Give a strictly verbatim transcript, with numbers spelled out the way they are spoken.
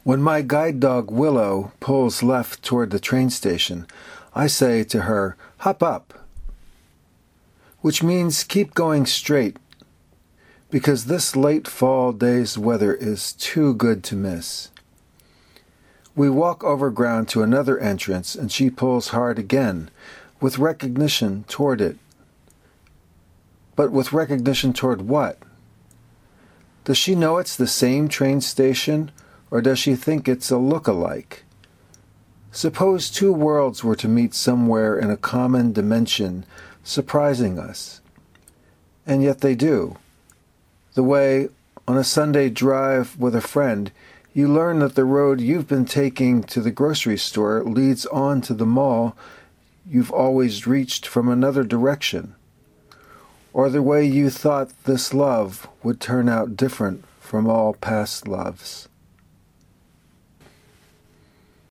When my guide dog Willow pulls left toward the train station, I say to her, "Hop up," which means keep going straight, because this late fall day's weather is too good to miss. We walk over ground to another entrance, and she pulls hard again, with recognition toward it. But with recognition toward what? Does she know it's the same train station, or does she think it's a look-alike? Suppose two worlds were to meet somewhere in a common dimension, surprising us. And yet they do. The way, on a Sunday drive with a friend, you learn that the road you've been taking to the grocery store leads on to the mall you've always reached from another direction. Or the way you thought this love would turn out different from all past loves.